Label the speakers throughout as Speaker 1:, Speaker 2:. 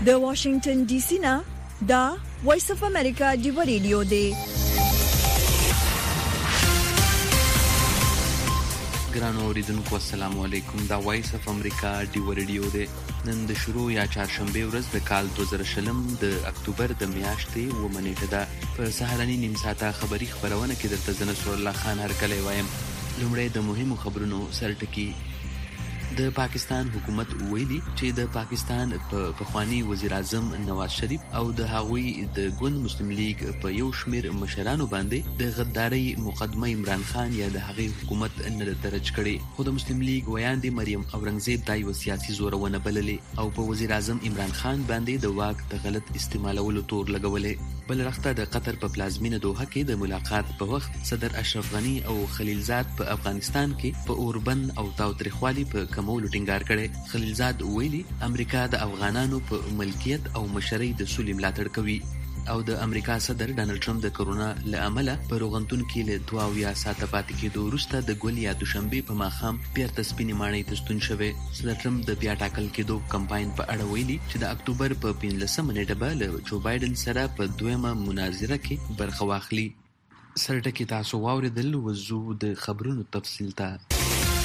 Speaker 1: د واشنگټن ډي سي نه دا وایس اف امریکا دی ریډیو دی.
Speaker 2: ګرانو اوریدونکو السلام علیکم. دا وایس اف امریکا دی ریډیو دی. نن د شروع یا چهارشنبه ورځ د کال 2020 د اکتوبر د میاشتې و منېټه ده. په سهارني نیم ساعته خبری خبرونه کې درته زنه سور الله خان هرکلی وایم. لومړی د مهمو خبرونو سرټکی. د پاکستان حکومت ویلي چې د پاکستان په پخوانی وزیر اعظم نواز شریف او د هغوی د ګوند مسلم لیگ په یو شمیر مشرانو باندې د غداري مقدمه عمران خان یا د هغې حکومت نه درج کړي. خو د مسلم لیگ ویاندې مریم اورنګزیب دا یو سیاسي زورونه بللې او په وزیر اعظم عمران خان باندې د واک د غلط استعمالولو تور لګولې. بل رخته د قطر په پلازمینه دوحه کې د ملاقات په وخت صدر اشرف غنی او خلیلزاد په افغانستان کې په اوربند او تاوتریخوالي په کمولو ټینګار کړي. خلیلزاد ویلي امریکا د افغانانو په ملکیت او مشرۍ د سولې ملاتړ کوي او د امریکا صدر ډانلډ ټرمپ د کرونا له امله په روغتون کې له 2 ساعته پاتې کېدو وروسته د ګل یا دوشنبه په ماښام بیرته سپینې ماڼۍ ته ستون شوی. صدر ټرمپ د بیا ټاکل کېدو کمپاین په اړه ویلي چې د اکتوبر په 15 نیټه به له جو بایدن سره په دویمه مناظره کې برخه واخلي. سرټکی تاسو واوریدل. وزو د خبرونو تفصیل ته.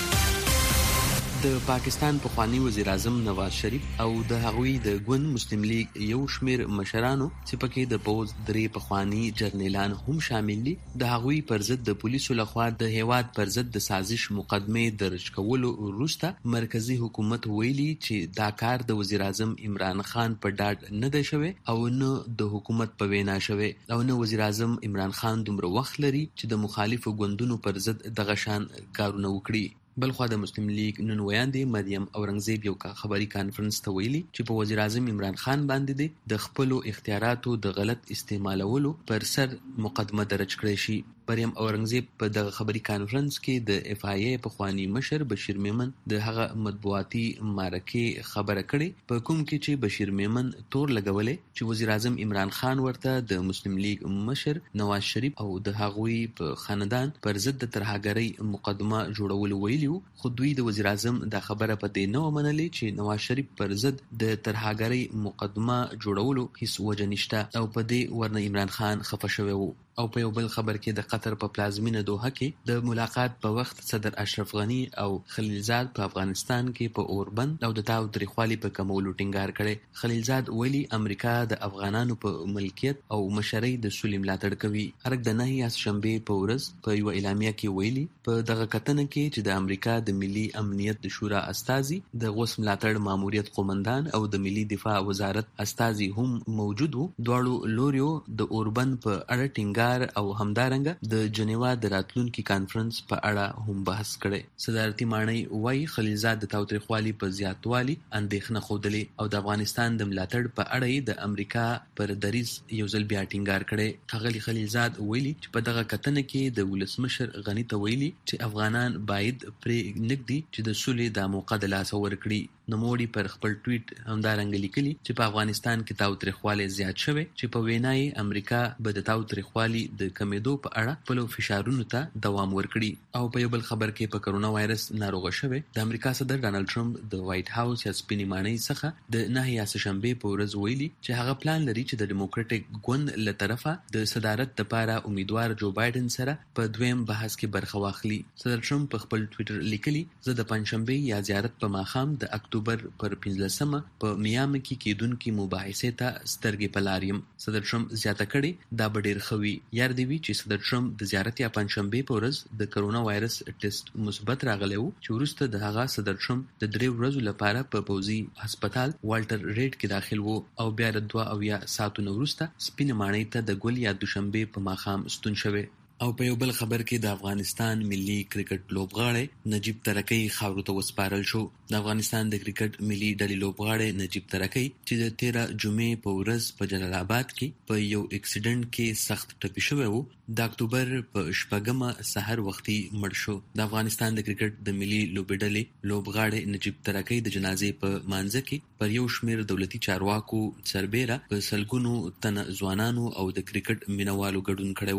Speaker 2: د پاکستان پخوانی وزیر اعظم نواز شریف او د هغوی د ګوند مسلم لیگ یو شمیر مشرانو چې پکې د پوز درې پخوانی جرنیلان هم شامل دي د هغوی پر ضد د پولیسو لخوا د هیواد پر ضد د سازش مقدمه درج کولو وروسته مرکزی حکومت ویلي چې دا کار د وزیر اعظم عمران خان په ډاډ نه دی شوی او نه د حکومت په وینا شوی او نه وزیر اعظم عمران خان دومره وخت لري چې د مخالفو ګوندونو پر ضد دغه شان کارونه وکړي. بلخوا د مسلم لیگ نن ویاندې مریم اورنګزیب یو خبري کانفرنس ته ویلي چې په وزیر اعظم عمران خان باندې د خپل اختیاراتو د غلط استعمالولو پر سر مقدمه درج کړې شي. مریم اورنګزیب په دغه خبري کانفرنس کې د اف آی ای پخوانی مشر بشیر میمن د هغه مطبوعاتي مارکې خبره کړې په کوم کې چې بشیر میمن تور لګولې چې وزیر اعظم عمران خان ورته د مسلم لیگ مشر نواز شریف او د هغوی په خاندان پر ضد د ترهګرۍ مقدمه جوړول ویلي، خو دوی د وزیر اعظم دا خبره پدې نه ومنلې چې نواز شریف پر ضد د ترهګرۍ مقدمه جوړولو هیڅ وجه نشته او پدې ورنه عمران خان خفه شوی وو. او په یو بل خبر کې د قطر په پلازمینه دوحه کې د ملاقات په وخت صدر اشرف غنی او خلیلزاد په افغانستان کې په اوربند او د تاوتریخوالي په کمولو ټینګار کړي. خلیلزاد ویلي امریکا د افغانانو په ملکیت او مشرۍ د سولې ملاتړ کوي. هرک د نهي شنبه په ورځ په یو اعلامیه کې ویلي په دغه کتنه کې چې د امریکا د ملي امنیت د شورا استازي د غوث ملاتړ ماموریت قومندان او د ملي دفاع وزارت استازي هم موجود وو. دواړو لوریو د اوربند په اړه ټینګار او همدارنګه د جنیوا د راتلونکي کانفرنس په اړه هم بحث کړي. صدارتي ماڼۍ وايي خلیلزاد د تاوتریخوالي په زیاتوالي اندېښنه ښودلې او د افغانستان د ملاتړ په اړه د امریکا پر دریځ یو ځل بیا ټینګار کړي. ښاغلي خلیلزاد ویلي چې په دغه کتنه کې د ولسمشر غنی ته ویلي چې افغانان باید پرې نږدي چې د سولې د موقع د لاسه ورکړي. نوموړي پر خپل ټویټ همدارنګه لیکلي چې په افغانستان کې تاوتریخوالی زیات شوی چې په وینا یې امریکا به د تاوتریخوالي د کمیدو په اړه خپلو فشارونو ته دوام ورکړي. او په یو بل خبر کې په کرونا وایرس ناروغه شوی د امریکا صدر ډانلډ ټرمپ د وایټ هاوس یا سپینې ماڼۍ څخه د نهي شنبه په ورځ ویلي چې هغه پلان لري چې د ډیموکراټک ګوند له طرفه د صدارت لپاره امیدوار جو بایدن سره په دویم بحث کې برخه واخلي. صدر ټرمپ په خپل ټویټر لیکلي زه د پنځشنبه یا زیارت په ماښام د اکتوبر پر 15 په میامي کې کېدونکې مباحثې ته سترګې په لار یم. صدر ټرمپ زیاته کړې دا به ډېر ښه وي. یاد دې وي چې صدر ټرمپ د زیارت یا پنځشنبې په ورځ د کرونا وایرس ټیسټ مثبت راغلی وو چې وروسته د هغه صدر ټرمپ د 3 ورځو لپاره په پوځي هسپتال والټر ریډ کې داخل وو او بیا د 2 ساعتونو وروسته سپینې ماڼۍ ته د ګل یا دوشنبه په ماښام ستون شوی. او په یو بل خبر کې د افغانستان ملي کرکټ لوبغاړی نجیب ترکی خاورو ته وسپارل شو. د افغانستان د کرکټ ملي ډلې لوبغاړی نجیب ترکی چې د 13 جمعې په ورځ په جلال آباد کې په یو اکسیډنټ کې سخت ټپي شوی وو د اکتوبر په 4 سحر وختي مړ شو. د افغانستان د کرکټ د ملي لوبډلې لوبغاړی نجیب ترکی د جنازې په مانځه کې پر یو شمیر دولتي چارواکو سربېره په سلګونو تن ځوانانو او د کرکټ مینوالو ګډون کړی وو.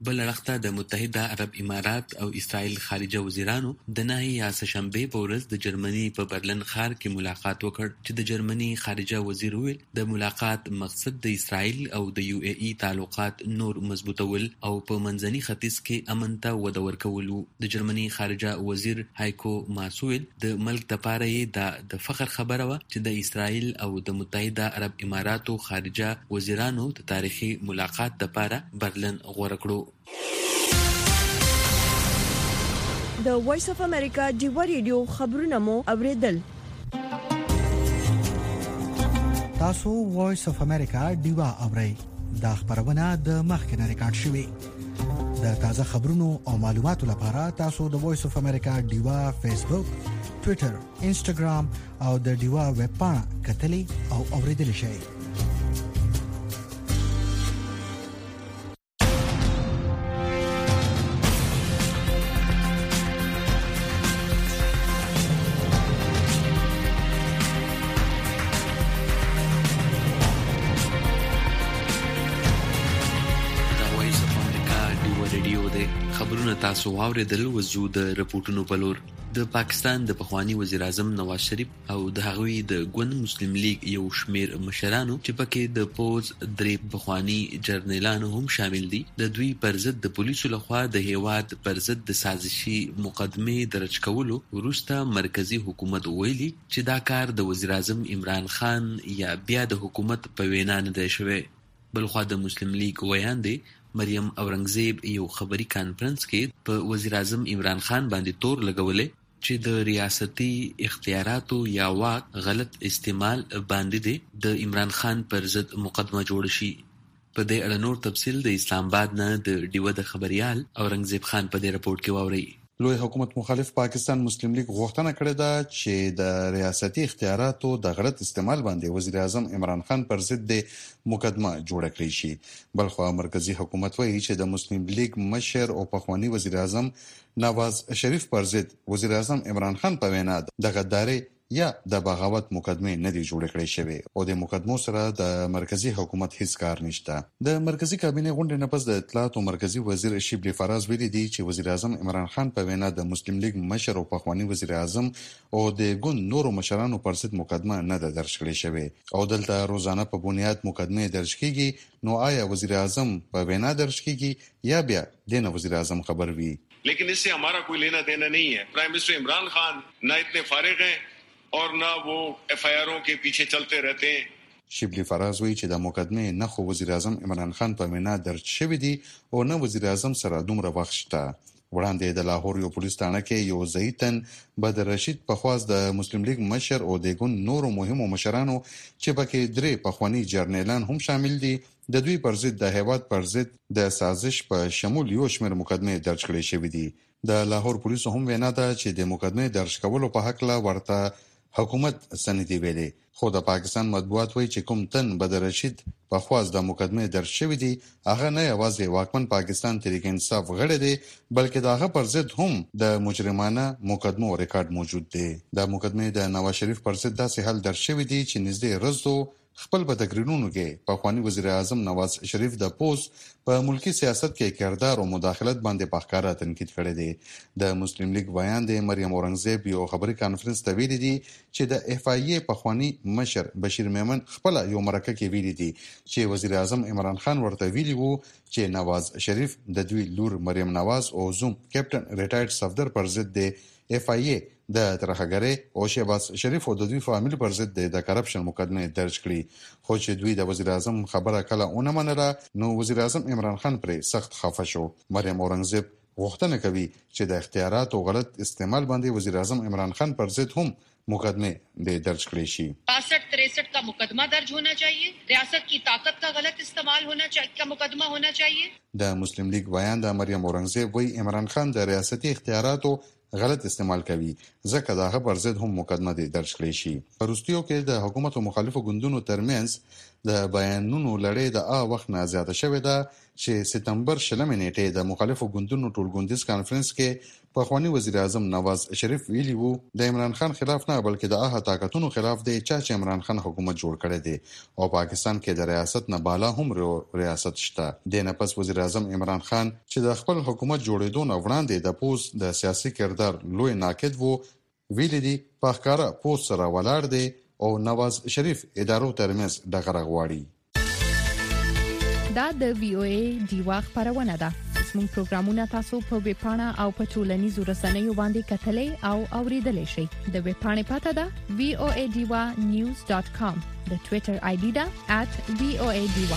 Speaker 2: بل اړخته د متحده عرب امارات او اسرائیل خارجه وزیرانو د نهي سهشنبه په ورځ د جرمني په برلن ښار کې ملاقات وکړ چې د جرمني خارجه وزیر ویل د ملاقات مقصد د اسرائیل او د یو ای ای تعلقات نور مضبوطول او په منځني ختیځ کې امن ته وده ورکول. د جرمني خارجه وزیر هایکو ماس ویل د ملک لپاره یې د فخر خبره وه چې د اسرائیل او د متحده عرب اماراتو خارجه وزیرانو د تاریخي ملاقات لپاره برلن غوړه کړو.
Speaker 1: د وایس اف امریکا ډیوا ریډیو خبرونه مو اوریدل.
Speaker 3: تاسو وایس اف امریکا ډیوا اورئ. دا خبرونه د مخکنه ریکارډ شوې. د تازه خبرونو او معلوماتو لپاره تاسو د وایس اف امریکا ډیوا فیسبوک، ټوئیټر، انسټاګرام او د ډیوا ویب پاڼه کتلې او اوریدل شئ.
Speaker 2: خبرونه تاسو واوریدل. وزو د رپورټونو په لور. د پاکستان د پخوانی وزیر اعظم نواز شریف او د هغوی د ګوند مسلم لیگ یو شمیر مشرانو چې پکې د پوز درې پخوانی جرنیلانو هم شامل دي د دوی پر ضد د پولیسو لخوا د هیواد پر ضد د سازشي مقدمه درج کولو وروسته مرکزی حکومت ویلي چې دا کار د وزیر اعظم عمران خان یا بیا د حکومت په وینا نه دی شوی. بلخوا د مسلم لیگ ویاندې مریم اورنګزیب یو خبري کانفرنس کې په وزیر اعظم عمران خان باندې تور لګولې چې د ریاستي اختیاراتو یا واک غلط استعمال باندې دی د عمران خان پر ضد مقدمه جوړ شي. په دې اړه نور تفصیل د اسلام آباد نه د ډیوه د خبريال اورنګزیب خان په دې رپورت کې واوري.
Speaker 4: لوی حکومت مخالف پاکستان مسلم لیگ غوښتنه کړې ده چې د ریاستي اختیاراتو د غلط استعمال باندې وزیر اعظم عمران خان پر ضد د مقدمه جوړه کړې شي. بلخوا مرکزی حکومت وایي چې د مسلم لیگ مشر او پخوانی وزیر اعظم نواز شریف پر ضد وزیر اعظم عمران خان په وینا د غداري یا د بغاوت مقدمه نه دی جوړ کړی شوی او د مقدمو سره د مرکزی حکومت هیڅ کار نشته. د مرکزی کابینه غونډې نه پس د اطلاعات او مرکزی وزیر شبلی فراز ویلي دی چې وزیر اعظم عمران خان په وینا د مسلم لیگ مشر او پخوانی وزیر اعظم او د ګوند نورو مشرانو پر ضد مقدمه نه ده درج کړې شوی او دلته روزانه په بنیاد مقدمه درج کیږي. نو آیا وزیر اعظم په وینا درج کیږي یا بیا د وزیر اعظم خبر وی؟
Speaker 5: لیکن اس سے ہمارا کوئی لینا دینا نہیں ہے. پرائم منسٹر عمران خان نہ اتنے فارغ ہیں اور نہ وہ ایف آئی آروں کے پیچھے چلتے رہتے ہیں.
Speaker 4: شبلی فراز وی چې د مقدمه نه خو وزیر اعظم عمران خان په وینا درج شوی دی او نه وزیر اعظم سره دومره وخت شته. وړاندې د لاهور یو پولیس ثانه کې یو ځایتن بدر رشید په خواست د مسلم لیگ مشر او د ګوند نورو مهمو مشرانو چې پکې درې پخوانی جرنیلان هم شامل دي د دوی پر ضد د هیواد پر ضد د سازش په شمول یو شمېر مقدمه درج کړي شوی دي. د لاهور پولیسو هم وینا ده چې د مقدمه درج کولو په حق لا ورته حکومت سندې ویلي. خو د پاکستان مطبوعات وایي چې کوم تن بدر رشید په خواست د مقدمه درج شوی دی هغه نه یوازې واکمن پاکستان تحریک انصاف غړی دی بلکې د هغه پر ضد هم د مجرمانه مقدمو ریکارډ موجود دی. د مقدمه د نواز شریف پر ضد داسې حل درج شوی دی چې نږدې ورځو خپل په تقریرونو کې پخوانی وزیر اعظم نواز شریف د پوز په ملکی سیاست کې کردار او مداخلت باندې په ښکاره تنقید کړی دی. د مسلم لیگ ویاندې مریم اورنګزیب یو خبري کانفرنس ته ویلي دي چې د اف آی ای پخوانی مشر بشیر میمن خپل یو مرکه کې ویلي دي چې وزیر اعظم عمران خان ورته ویلي وو چې نواز شریف د دوی لور مریم نواز او زوم کیپټن ریټایرډ صفدر پر ضد د اف آی ای د ترخګری او شهباز شریف او د دوی فامیل پر ضد د کرپشن مقدمه درج کړي. خو چې دوی د وزیر اعظم خبره کله اونه منله نو وزیر اعظم عمران خان پر سخت خفه شو. مریم اورنګزیب غوښتنه کوي چې د اختیارات او غلط استعمال باندې وزیر اعظم عمران خان پر ضد هم مقدمه درج کړي شي.
Speaker 6: 62-63 का मुकदमा दर्ज होना चाहिए. रियासत की ताकत का गलत इस्तेमाल होना चाहिए का मुकदमा होना चाहिए.
Speaker 4: د مسلم لیگ بیان د مریم اورنګزیب وی عمران خان د ریاستي اختیاراتو غلط استعمال کوي ځکه داغه پر ضد هم مقدمه درج کړي شي. پرستیو کې د حکومت او مخالفو ګوندونو ترمنځ د بیانونو لړۍ د وخت نه زیاته شوې ده چې سپتمبر 20 نیټه د مخالفو ګوندونو ټولګوندیز کانفرنس کې پخوانی وزیر اعظم نواز شریف ویلي وو د عمران خان خلاف نه بلکې د هغه طاقتونو خلاف دی چې عمران خان حکومت جوړ کړی دی او پاکستان کې د ریاست نه بالا هم ریاست شته. د نه پس وزیر اعظم عمران خان چې د خپل حکومت جوړېدو نه وړاندې د پوز د سیاسي کردار لوی ناقد وو ویلي دی په ښکارا پوز سره ولاړ دی او نواز شریف ادارو ترمنځ دغه غواړي.
Speaker 7: دا د وی او ای دیوا خبرونه ده. زموږ پروګرامونه تاسو په ویب پاڼه او په ټولنیزو رسنیو باندې کتلای او اوریدلای شئ. د ویب پاڼې پته ده voadiwa.news.com. د ټوئیټر آی ډي ده @voadiwa.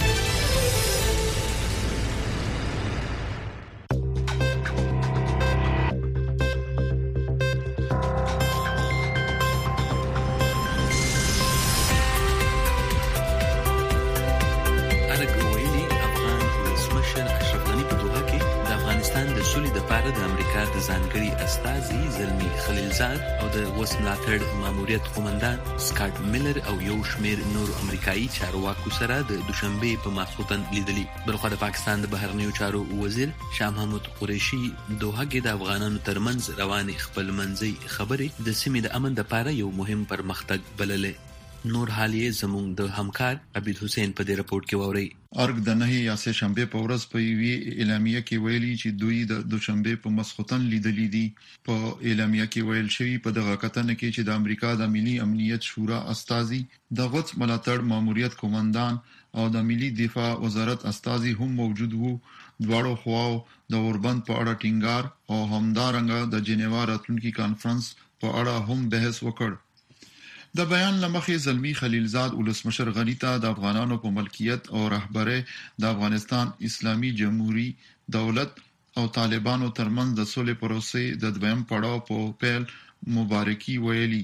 Speaker 2: د امریکا د ځانګړي استازي زلمی خلیلزاد او د وس ملاتړ ماموریت قومندان سکاټ میلر او یو شمیر نور امریکایي چارواکو سره د دوشنبه په ماسختن لیدلي. بلخو د پاکستان د بهرنیو چارو وزیر شاه محمود قریشي دوحه کې د افغانانو ترمنځ روانې خپل منځي خبرې د سیمې د امن لپاره یو مهم پرمختګ بللې. نور حالیه زموږ د همکار عبید حسین په دې رپورت کې ووري.
Speaker 8: ارګ د نه یا سه شنبه په ورځ په وی اعلامیه کې ویلي چې دوی د دوشنبه په مسختن لیدلې دي. په اعلامیه کې ویل شوی په دغه کتنه کې چې د امریکا د ملي امنیت شورا استازي د غوڅ ملاتړ ماموریت قومندان او د ملي دفاع وزارت استازي هم موجود وو. دواړو خواو د اوربند په اړه ټینګار او همدارنګه د جنیوا راتلونکي کانفرنس په اړه هم بحث وکړ. د بیان لمخې زلمی خلیلزاد ولسمشر غنی ته د افغانانو په ملکیت او رهبری د افغانستان اسلامي جمهوریت دولت او طالبانو ترمنځ د سولې پروسې د دویم پړاو په پیل مبارکي ویلي.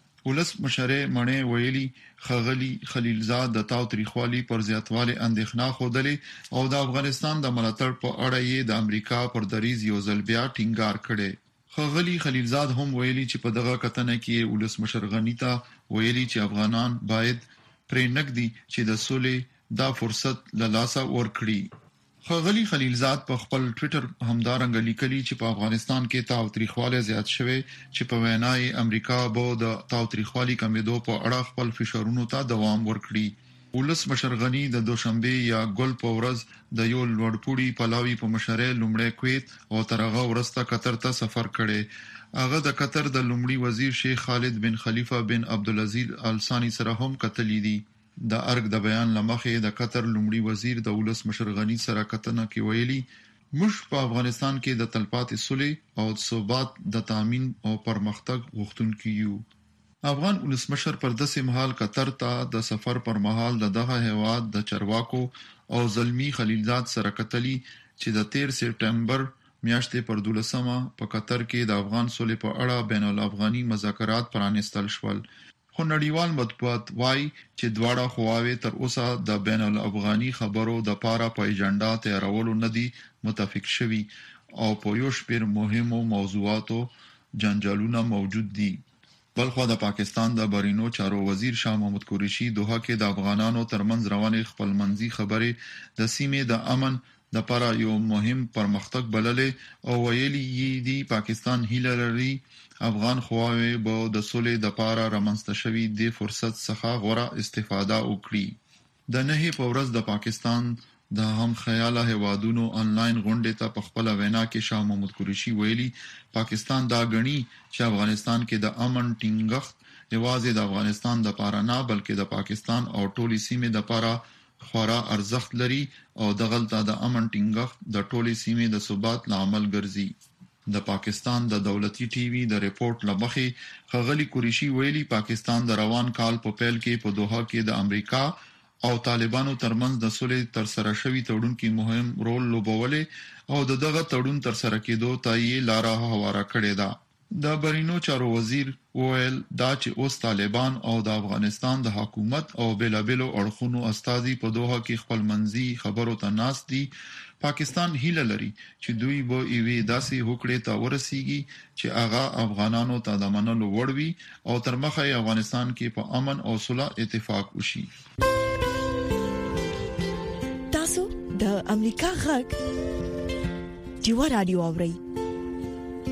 Speaker 8: ولسمشر مڼه ویلي خغلی خلیلزاد د تاوتریخوالي پر زیاتواله اندېښنه خوده او د افغانستان د ملاتړ په اړه یې د امریکا پر دریځ یو ځل بیا ټینګار کړي. خغلی خلیلزاد هم ویلي چې په دغه کتنه کې ولسمشر غنی ته ویلي چې افغانان باید پرې نګدي چې د سولې دا فرصت له لاسه ورکړي. خغلی خلیلزاد په خپل ټوئیټر همدارنګه لیکلي چې په افغانستان کې تاوتریخواله زیات شوه چې په وینای امریکا به د تاوتریخوالي کمیدو په اړه خپل فشارونو ته دوام ورکړي. ولسمشر غنی د دوشنبه یا ګل په ورځ د یو لوړپوړي پلاوی په مشره لومړی کویت او ترغه ورسته قطر ته سفر کړي. هغه د قطر د لومړي وزیر شیخ خالد بن خلیفه بن عبدالعزیز ال ثانی سره هم کتلې دي. د ارګ د بیان لمخې د قطر لومړي وزیر د ولسمشر غنی سره کتنه کې ویلي موږ په افغانستان کې د تلپاتې صلح او ثبات د تامین او پرمختګ غوښتونکي یو. افغان ولسمشر پر داسې مهال قطر ته د سفر پر مهال دغه هیواد د چرواکو او زلمی خلیلزاد سره کتلی چې د 13 سپټمبر میاشتې پر 12مه په قطر کې د افغان صلح په اړه بین الافغاني مذاکرات پرانستل شول. خو نړیوال مطبوعات وايي چې دواړه خواوې تر اوسه د بین الافغاني خبرو د پاره په ایجنډا تیارولو نه دي متفق شوي او په یو شمېر مهمو موضوعاتو جنجالونه موجود دي. بلخو د پاکستان د بهرنیو چارو وزیر شاه محمود قریشي دوحه کې د افغانانو ترمنځ روانې خپلمنځي خبرې د سیمې د امن د لپاره یو مهم پرمختګ بللې او ویلي دي پاکستان هیله لري افغان خواوې به د سولې د لپاره رامنځته شوی د فرصت څخه غوره استفاده وکړي. د نه په ورځ د پاکستان د هم خیاله هوادونو انلاین غونډه ته په خپل وینا کې شاه محمود قریشي ویلي پاکستان دا غني چې افغانستان کې د امن ټینګښت یوازې د افغانستان د لپاره نه بلکې د پاکستان او ټولې سیمې د لپاره خورا ارزښت لري او دغلطه د امن ټینګښت د ټولې سیمې د ثبات لامل ګرځي. د پاکستان د دولتي ټي وي د ریپورت لمخې خغلی قریشي ویلي پاکستان د روان کال په پیل کې په دوحه کې د امریکا او طالبانو ترمنځ د سولې تر سره شوی تړون کې مهم رول لوبولې او دغه تړون تر سره کېدو ته یې لاره هواره کړې ده. د بهرنیو چارو وزیر وویل دا چې اوس طالبان او د افغانستان د حکومت او بېلابېلو اړخونو استازي په دوحه کې خپل منځي خبرو ته ناست دي. پاکستان هیله لري چې دوی به ایوي داسې هوکړې ته ورسیږي چې هغه افغانانو ته د منلو وړ وي او تر مخه افغانستان کې په امن او صلح اتفاق وشي.
Speaker 1: تاسو د امریکا غږ ډیوا رادیو اورئ.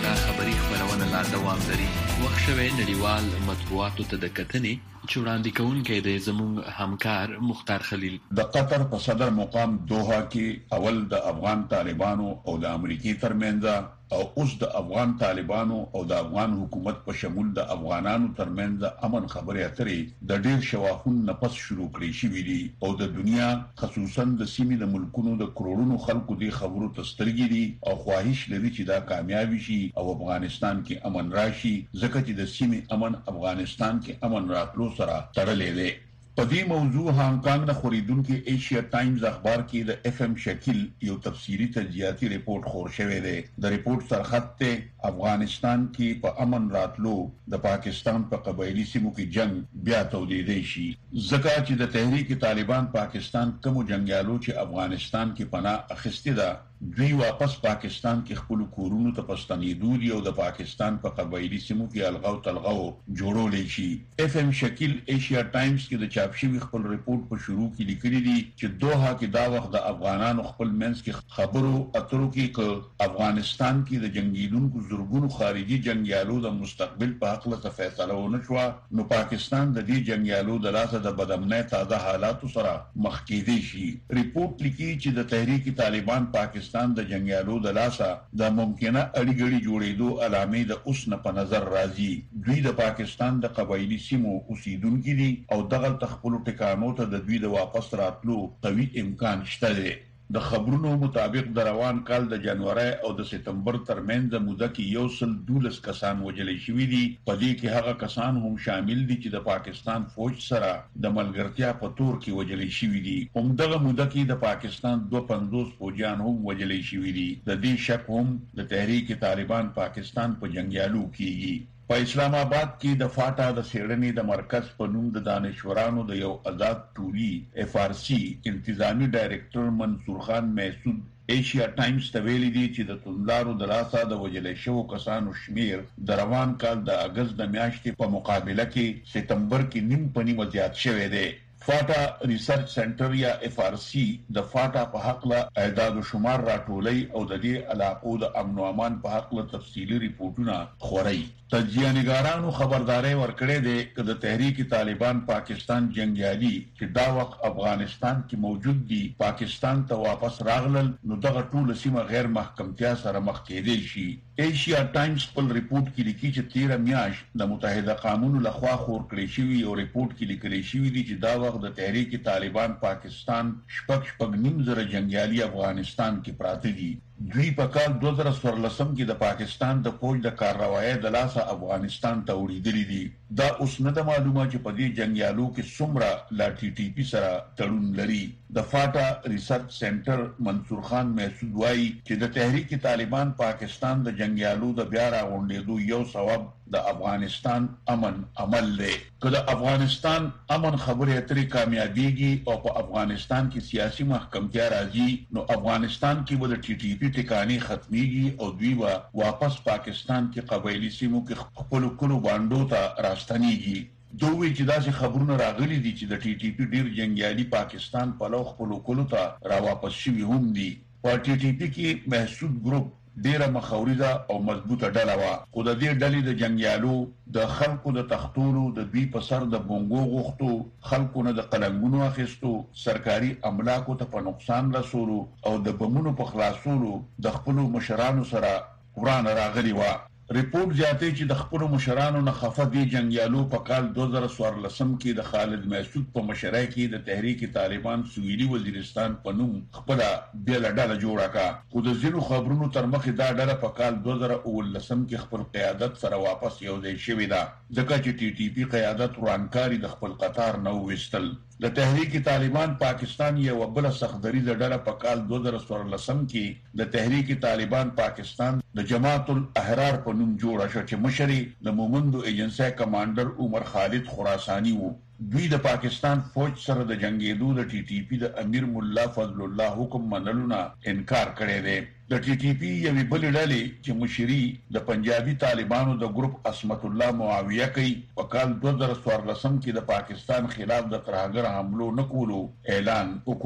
Speaker 2: امریکا خبری خبرونه لا دوام لري. وخت شوی نړیوال مطبوعاتو ته د کتنې چې وړاندې کوونکی دی زموږ همکار مختار خلیل.
Speaker 9: د قطر په صدر مقام دوحه کې اول د افغان طالبانو او د امریکای ترمنځ او اوس د افغان طالبانو او د افغان حکومت په شمول د افغانانو ترمنځ امن خبرې اترې د ډیر شواهون نفس شروع کړی شوې دي او د دنیا خصوصا د سیمې د ملکونو د کروڑونو خلکو د خبرو تسترګي دي او خواهش لري چې دا کامیابی شي او افغانستان کې امن راشي ځکه چې د سیمې امن افغانستان کې امن راتلو سره تړلې دی. په دې موضوع هانګ نه خوریدونکو ایشیا ټایمز اخبار کې د اف ام شکیل یو تفصیلی تجزیاتی ریپورت خور شوی دی. د ریپورت سرخط ته افغانستان کې په امن راتلو د پاکستان په قبایلی سیمو کې جنگ بیا تودیدي شي ځکه چې د تحریک طالبان پاکستان کوم جنگیالو چې افغانستان کې پناه اخیسته ده دوی واپس پاکستان کې خپل کورونو ته پښتنیدو دي او د پاکستان په قبایلی سیمو کې الغاو تلغاو جوړولې شي. اف ام شکیل ایشیا ټایمز کې د چاپ شوی خپل ریپورت په شروع کې لیکلي دي چې دوحه کې دا وخت د افغانانو خپل منځ کې خبرو اترو کې افغانستان کې د جنگیدونکو زورګونو خارجي جنگیالو د مستقبل په حق له فیصله ونه شو نو پاکستان د دې جنگیالو د لاسه د بدامنۍ تازه حالات سره مخ کېدی شي. ریپورت لیکي چې د تحریک طالبان پاکستان د جنگیالو د لاسه د ممکنه اړیګړي جوړېدو علامې د اوس نه په نظر راځي. دوی د پاکستان د قبایلی سیمو اوسیدونکو دي او دغه تخپل ټکانو ته د دوی د واپس راتلو قوي امکان شته دی. د خبرونو مطابق د روان کال د جنوري او د سپتمبر ترمنځ موده کې 112 کسان وژل شوي دي. په دې کې هغه کسان هم شامل دي چې د پاکستان فوج سره د ملګرتیا په تور کې وژل شوي دي. همدغه موده کې د پاکستان 250 فوجیان هم وژل شوي دي. د دې شک هم د تحریک طالبان پاکستان په جنگیالو کېږي. په اسلام آباد کې د فاټا د سیړنې د مرکز په نوم د دانشورانو د یو آزاد ټولي اف آر سی انتظامی ډایریکټر منصور خان محسود ایشیا ټایمز ته ویلي دي چې د توندلارو د لاسه د وژل شوو کسانو شمیر د روان کال د اگست د میاشتې په مقابله کې سپتمبر کې نیم په نیمه زیات شوی دی. فاټا ریسرچ سنټر یا اف آر سی د فاټا په حق له اعداد او شمار راټولي او د دې علاقو د امن او امان په حق له تفصیلی ریپورتونه خوري. تجزیه نگارانو خبرداري ورکړې ده چې د تحریک طالبان پاکستان جنگیالي چې دا وخت افغانستان کې موجود دي پاکستان ته واپس راغلل نو دغه ټول سیمه غیر محکمتیا سره مخ کېدې شي. ایشیا ټایمز خپل ریپورت کې لیکي چې 13 میاشت د متحده قانون لخوا خور کړی شوی او ریپورت کې لیکل شوی دی چې دا وخت د تحریک طالبان پاکستان شپږ نیم زره جنگیالي افغانستان کې پراته دي. دوی په کال 2014 کې د پاکستان د فوج د کارروایي د لاسه افغانستان ته وړيدلې دي. دا اوس نه د معلومه چې په دې جنگیالو کې څومره لا ټي ټي پی سره تړون لري. د فاټا ریسرچ سنټر منصور خان محسود وايي چې د تحریک طالبان پاکستان د جنگیالو د بیا راغونډېدو یو سبب د افغانستان امن عمل دی. که د افغانستان امن خبرې اترې کامیابیږي او په افغانستان کې سیاسي محکمتیا راځي نو افغانستان کې به د ټي ټي پی ټکانې ختميږي او دوی به واپس پاکستان کې قبایلی سیمو کې خپل کلو باندې ته راستنیږي. دوی چې داسې خبرونه راغلي دي چې د ټي ټي پی ډیر جنگیالي پاکستان په لور خپل کلو ته را واپس شوي هم دي. په ټي ټي پی کې محسود ګروپ ډیره مخاوریده او مضبوطه ډله وه خو د دې ډلې د جنگیالو د خلکو د تختولو د دوی په سر د بونګو غوښتو خلکو نه د قلنګونو اخیستو سرکاري املاکو ته په نقصان رسولو او د بمونو په خلاصولو د خپل مشرانو سره ورانه راغلي وه. ریپورت زیاتې چې د خپل مشرانو نه خفه دي جنگیالو په کال 2014 کې د خالد محسود په مشرۍ کې د تحریک طالبان سویلي وزیرستان په نوم خپل بیل ډله جوړه کړه خو د ځینو خبرونو تر مخه دا ډله په کال 2019 کې خپل قیادت سره واپس یو ځای شوې ده ځکه چې ټي ټي پی قیادت ورانکاري د خپل قطار نه وستل. د تحریک طالبان پاکستان یو بل سخدري د ډله په کال 2014 کې د تحریک طالبان پاکستان د جماعت الاحرار په نوم جوړه شو چې مشري د مومندو ایجنسی کمانډر عمر خالد خراسانی وو. دوی د پاکستان فوج سره د جنگیدو د ټي ټي پی د امیر مولا فضل الله حکم منلو نه انکار کړی دی. د ټي ټي پی یوې بلې ډلې چې مشري د پنجابي طالبانو د ګروپ عصمت الله معاویه کوي په کال 2014 کې د پاکستان خلاف د ترهګر حملو نه کولو اعلان وکړو.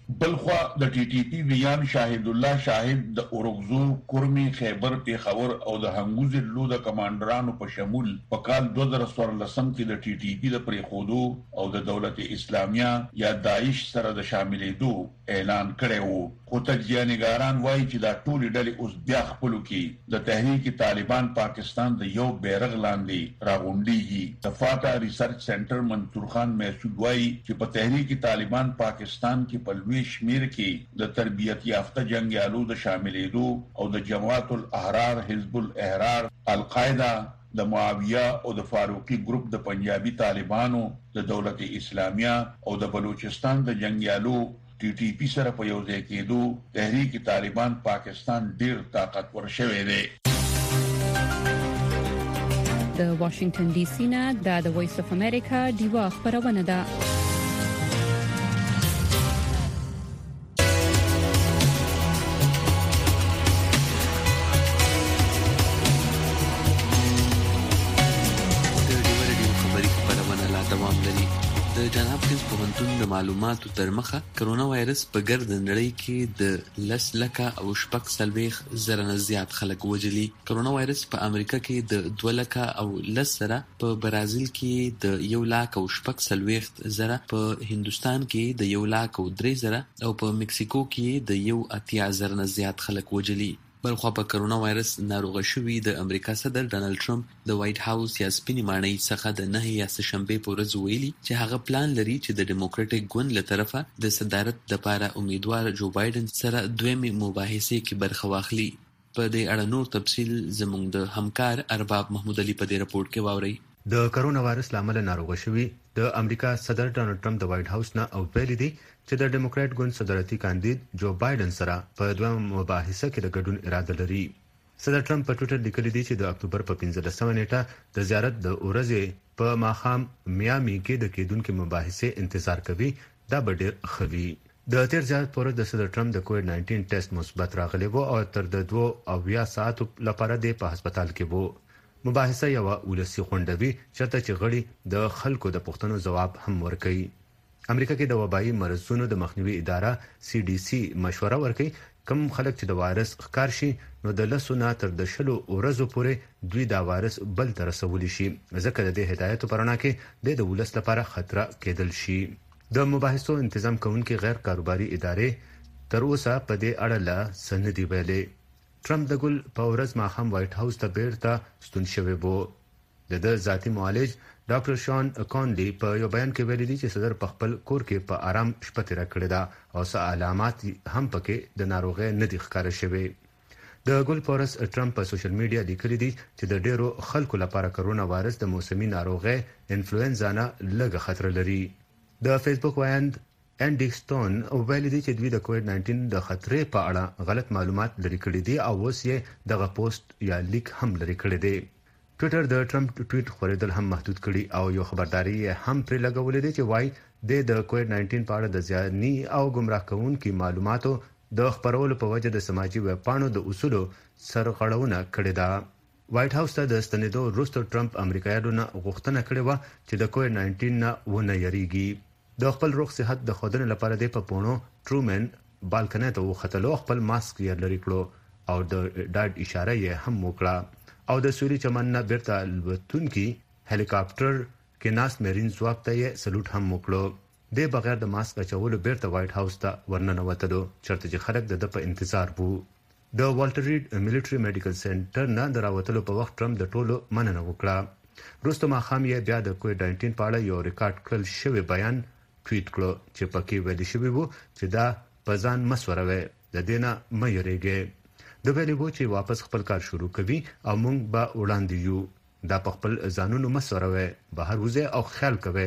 Speaker 9: بلخوا د ټي ټي پی ویان شاهد الله شاهد د اورغزو کورمي خیبر پیښور او د هنګوز لو د کمانډرانو په شمول په کال 2014 کې د ټي ټي پی د پریخودو او د دولت اسلامیه یا داعش سره د شاملېدو اعلان کړی وو. خو تجزیه‌نګاران وایي چې دا ټول ډلې اوس بیا خپل کې د تحریک طالبان پاکستان د یو بیرغ لاندې راغونډيږي. د فاتا ریسرچ سنټر منصور خان محسود وایي چې په تحریک طالبان پاکستان کې په شمیر کې د تربیت یافته جنگیالو د شاملېدو او د جماعت الاحرار حزب الاحرار القاعده د معاویه او د فاروقي ګروپ د پنجابي طالبانو د دولت اسلامیه او د بلوچستان د جنگیالو ټي ټي پی سره په یو ځای کېدو تحریک طالبان پاکستان ډیر طاقتور شوی دی.
Speaker 7: د واشنگټن ډي سي نه د وایس اف امریکا دیوا خبرونه ده.
Speaker 2: د جان هاپکینز پوهنتون د معلوماتو تر مخه کرونا وایرس په ګرد نړۍ کې د 10,000 نه زیات خلک وژلي. کرونا وایرس په امریکا کې د 2,10,000 په برازیل کې د 1,000 په هندستان کې د 1,03,000 او په مکسیکو کې د 80,000 نه زیات خلک وژلي. بلخوا په کرونا وایرس ناروغه شوی د امریکا صدر ډانلډ ټرمپ د وایټ هاوس یا سپینې ماڼۍ څخه د 9 یا شنبه په ورځ ویلي چې هغه پلان لري چې د ډیموکراټیک ګوند له طرفه د صدارت لپاره امیدوار جو بایدن سره دویمه مباحثه کې برخه واخلي. په دې اړه نور تفصیل زموږ د همکار ارباب محمود علي په دې رپورت کې واوري.
Speaker 10: د کرونا وایرس لامل ناروغه شوی د امریکا صدر ډانلډ ټرمپ د وایټ هاوس نه او ویلي دي چې د ډیموکراټ ګوند صدارتي کاندید جو بایدن سره په دوه مباحثه کې د ګډون اراده لري. صدر ټرمپ په ټویټر لیکلي دی چې د اکتوبر په 15 نیټه د زیارت د ورځې په ماخام میامي کې د کېدونکو مباحثه انتظار کوي. دا به ډېر خوي. د تیر زیارت پورې د صدر ټرمپ د کووډ-19 ټیسټ مثبت راغلی وو او تر د 2 ساعتو لپاره د په هسپتال کې وو. مباحثه یو ولسی غونډوي چرته چې غړي د خلکو د پوښتنو ځواب هم ورکوي. امریکا کې د وبایي مرزونو د مخنیوي اداره CDC مشوره ورکوي کوم خلک چې د وایرس ښکار شي نو د لسونه تر د شلو ورځو پورې دوی دا وایرس بل تر رسولي شي ځکه د هدایت پرانا کې د ولس لپاره خطر کېدل شي. د مباحثو تنظیم کوونکي غیر کاروباري ادارې تر اوسه په دې اړه لا سندې ویلې. ټرمپ د ګل په ورځ ماخام وایټ هاوس ته بیرته ستون شوی وو. د ذاتی معالج ډاکټر شان کونلی په یو بیان کې ویلي چې صدر په خپل کور کې په آرام شپه تیر کړی دا او څه علامات هم پکې د ناروغۍ نه دي ښکاره شوی. د ګل پورس ټرمپ په سوشل میډیا لیکلي دي چې د ډیرو خلکو لپاره کرونا وایرس د موسمي ناروغۍ انفلوئنزا نه لږ خطر لري. د فیسبوک وایند انډي سټون ویلي دي چې دوی د کووډ-19 د خطرې په اړه غلط معلومات لري کړي دي او اوس یې دغه پوسټ یا لیک هم لري کړی دی. ټویټر د ټرمپ ټویټ خبرېدل هم محدود کړي او یو خبرداري هم پر لګولې ده چې وایي د کووډ-19 په اړه د ځاني او گمراه کوونکي معلوماتو د خبرولو په وجه د سماجی ویبپاڼو د اصولو سرغړونه کړې ده. وایټ هاوس ته د ستنېدو وروسته ټرمپ امریکایانو نه غوښتنه کړې و چې د کووډ-19 نه ونه یریږي. د خپل روغ صحت د خودنې لپاره د پپونو ټرومن بالکنه ته وختلو خپل ماسک یې لري کړو او د ډاډ اشاره یې هم وکړه او د سوري چمن نه بیرته الوتونکي هلیکاپټر کې ناس مرین ځواک ته یې سلوټ هم وکړو. د بغیر د ماسک اچولو بیرته وایټ هاوس ته ورننوتلو چرته چې خلک د په انتظار وو. د والټر ریډ ملټری میډیکل سنټر نه دراوتلو په وخت ټرمپ د ټولو مننه وکړه. وروسته ماښام یې بیا د کووډ-19 په اړه یو ریکارډ کړل شوی بیان ټویټ کړو چې پکې ویل شوی وو چې دا په ځان مسوروي د دینه مې یریږي. د ویلي وو چې واپس خپل کار شروع کوي او موږ به وړاندې یو. دا په خپل ځانونو مسوروي بهر وځي او خیال کوي.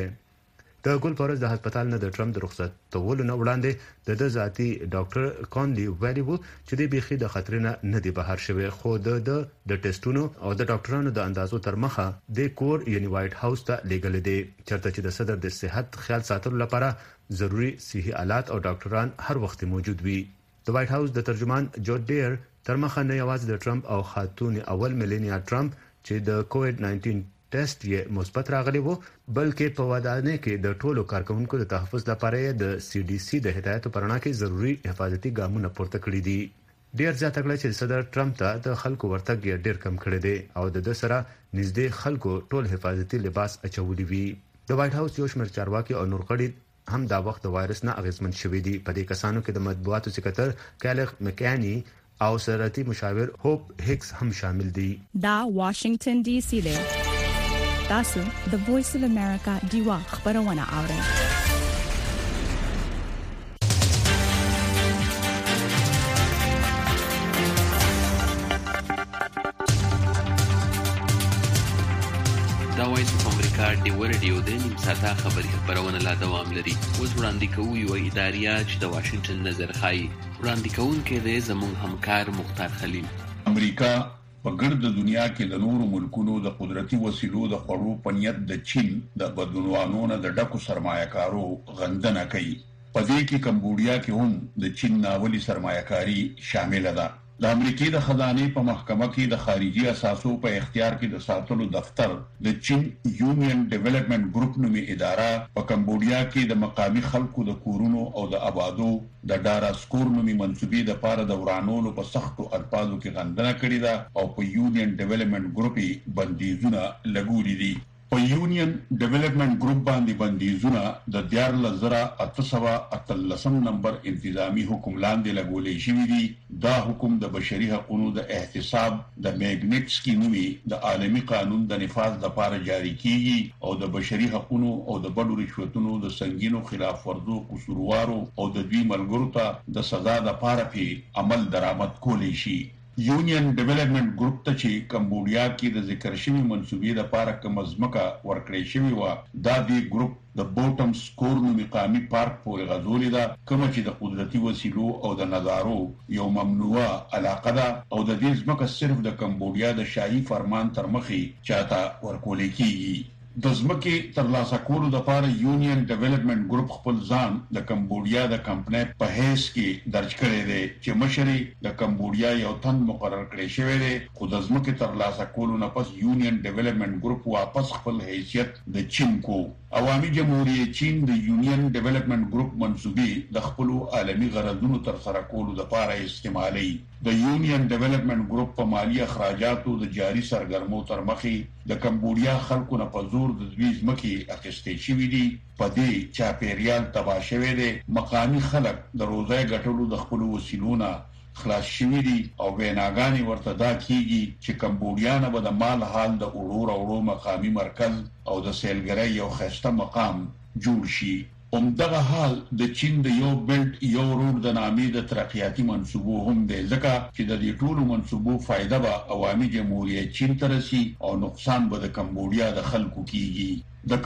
Speaker 10: د ګل پورز د هسپتال نه د ټرمپ د رخصتولو نه وړاندې د ذاتی ډاکټر کونلی ویلي وو چې د بيخي د خطر نه دی بهر شوی خو د ټیسټونو او د ډاکټرانو د اندازو تر مخه د کور یعنی وایټ هاوس ته لیږل دي چرته چې د صدر د صحت خیال ساتلو لپاره ضروری صحي آلات او ډاکټران هر وخت موجود وي. د وایټ هاوس د ترجمان جو ډیر تر مخه نه یوازې د ټرمپ او خاتون اول میلانیا ټرمپ چې د کووډ-19 ټیسټ یې مثبت راغلی وو، بلکې په ودانۍ کې د ټولو کارکونکو د تحفظ لپاره د CDC د هدایتو پرنا کې ضروری حفاظتي ګامونه پورته کړی دي. ډیر زیاته کړه چې صدر ټرمپ ته د خلکو ورتګ ډیر کم کړی دی او د سره نږدې خلکو ټول حفاظتي لباس اچولي وي. د وایټ هاوس یو شمېر چارواکي او نور غړي هم دا وخت د وایرس نه اغېزمن شوي دي. په دې کسانو کې د مطبوعاتو سکرټر کالغ مکانی او سرحدي مشاور هوپ هیکس هم شامل دي.
Speaker 11: دا واشنگټن ډي سي دی. تاسو د وایس اف امریکا دیوا خبرونه اورئ.
Speaker 2: دا وایس اف امریکا ډیو رادیو د نیم ساعته خبرونه لا دوام لري. اوس وړاندې کوو یو اداریه چې د واشنگټن نظر خایي. وړاندې کوونکی دی زموږ همکار مختار خلیل.
Speaker 9: امریکا په ګرد دنیا کې د نورو ملکونو د قدرتي وسیلو د خړو پنیت د چین د بدلوانونو د ډکو سرمایه‌کارو غندنه کوي. په دې کې کمبودیا کې هم د چین ناولي سرمایه‌کاري شامل ده. د امریکای د خزانه په محکمه کې د خارجي اساسو په اختیار کې د ساتلو دفتر د چین یونین ډیولپمنٹ ګروپ نومي اداره په کمبودیا کې د مقامي خلکو د کورونو او د آبادو د ډارا سکور نومي منسوبي د پاره د ورانولو په سختو الفاظو کې غندنه کړې ده او په یونین ډیولپمنٹ ګروپ بندیزونه لګولي دي. په یونین ډیولپمنٹ ګروپ باندې بندیزونه د 14813 نمبر انتظامی حکم لاندې لګولې شوې دي. دا حکم د بشري حقوقو د احتساب د میګنټسکي نومي د عالمي قانون د نفاذ لپاره جاری کیږي او د بشري حقوقو او د بډو رشوتونو د سنگینو خلاف ورزو قصوروارو او د دوی ملګرو ته د سزا لپاره په عمل درآمد کولې شي. یونین ډیولپمنٹ ګروپ ته چې کمبودیا کې د ذکر شوی منسوبې لپاره کوم ځمکه ورکړې شوی و، دا دی ګروپ د بوټم سکور نومي قومي پارک پورې غځولې ده، کوم چې د قدرتي وسیلو او د نظارو یو ممنوعه علاقه ده او د دې ځمکه صرف د کمبودیا د شاهي فرمان تر مخې چاته ورکول کیږي. د ځمکې ترلاسه کولو لپاره یونین ډیولپمنٹ ګروپ خپل ځان د کمبودیا د کمپنۍ په حیث کې درج کړی دی چې مشري د کمبودیا یو تن مقرر کړی شوی دی، خو د ځمکې ترلاسه کولو نه پس یونین ډیولپمنٹ ګروپ واپس خپل حیثیت د چین کو. عوامي جمهوریت چین د یونین ډیولپمنٹ ګروپ منسوبې د خپل عالمي غرضونو تر سره کولو لپاره استعمالي. د یونین ډیولپمنٹ ګروپ په مالی اخراجاتو د جاري سرګرمو تر مخې د کمبودیا خلکو نه په زور د دوی ځمکې اخیستې شوې دي. په دې چاپیریال تباه شوی دی. مقامي خلک د روزۍ ګټلو د خپل وسیلونو خلاص شوی دي او ویناګانی ورته دا کیږي چې کمبودیا نه به د مال حال د اورو مقامي مرکز او د سیلګرۍ یو خسته مقام جوړ شي. همدغه حال د چین د یو بیلټ یو روډ د نامې د ترقیاتي منصوبو هم دی، ځکه چې د دې ټولو منصوبو فائدہ به عوامي جمهوریت چین ته رسي او نقصان به د کمبودیا د خلکو کیږي. د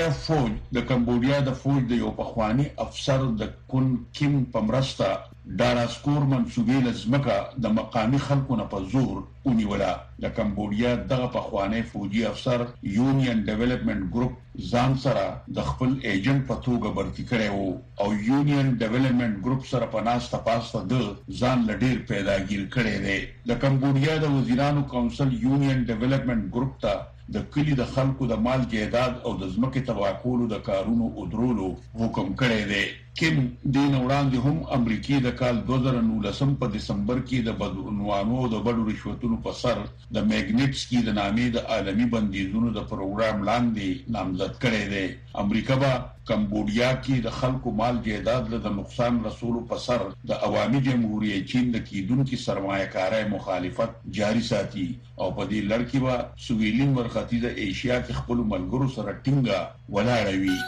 Speaker 9: کمبودیا د فوج د یو پخوانی افسر د کون کیم په مرسته ډارا سکور منسوبې لزمکه د مقامي خلکو نه په زور ونیوله. د کمبودیا دغه پخوانی فوجي افسر یونین ډیولپمنٹ ګروپ ځان سره د خپل ایجنټ په توګه برتی کړی وو او یونین ډیولپمنٹ ګروپ سره په ناسته پاسته د ځان لډیر پیداګیر کړی دی. د کمبودیا د وزیرانو کونسل یونین ډیولپمنٹ ګروپ ته د کلی د خلکو د مال جیداد او د ځمکې تباه کولو د کارونو ادرولو حکم کړی دی. کیم دین وړاندې هم امریکای د کال 2019 په دسمبر کې د بدعنوانو او د بډو رشوتونو په سر د میګنټسکي د نامې د عالمي بندیزونو د پروګرام لاندې نامزد کړی دی. امریکا به کمبودیا کې د خلکو مال جیداد له نقصان رسولو په سر د عوامي جمهوریت چین د کیدونکو سرمایه‌کارۍ مخالفت جاری ساتي او په دې لړ کې به سویلین ختیځ ایشیا کې خپل ملګرو سره ټینګه ولاړه وي.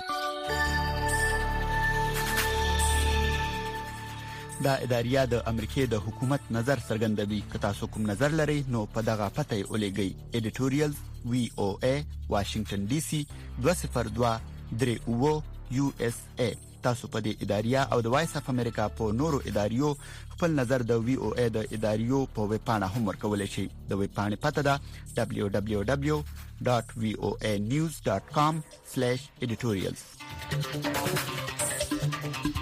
Speaker 12: دا اداریه د امریکای د حکومت نظر څرګندوي. که تاسو کوم نظر لرئ نو په دغه پته یې ولېږئ. ایډیټوریال VOA واشنگټن ډي سي 202 USA. تاسو په دې اداریه او د وایس اف امریکا په نورو اداریو خپل نظر د VOA د اداریو په ویب پاڼه هم ورکولای شئ. د ویب پاڼې پته ده www.voanews.com/editorials.